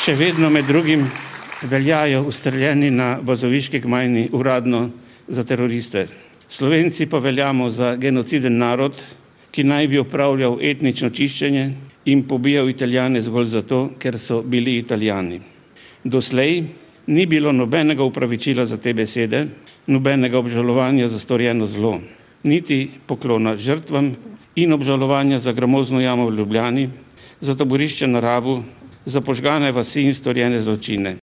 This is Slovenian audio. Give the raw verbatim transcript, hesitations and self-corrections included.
Še vedno med drugim veljajo ustreljeni na Bazoviški gmajni uradno za teroriste. Slovenci pa veljamo za genociden narod, ki naj bi opravljal etnično čiščenje in pobijal Italijane zgolj zato, ker so bili Italijani. Doslej ni bilo nobenega upravičila za te besede, nobenega obžalovanja za storjeno zlo, niti poklona žrtvam in obžalovanja za gramozno jamo v Ljubljani, za taborišče na Rabu, za požgane vasi in storjene zločine.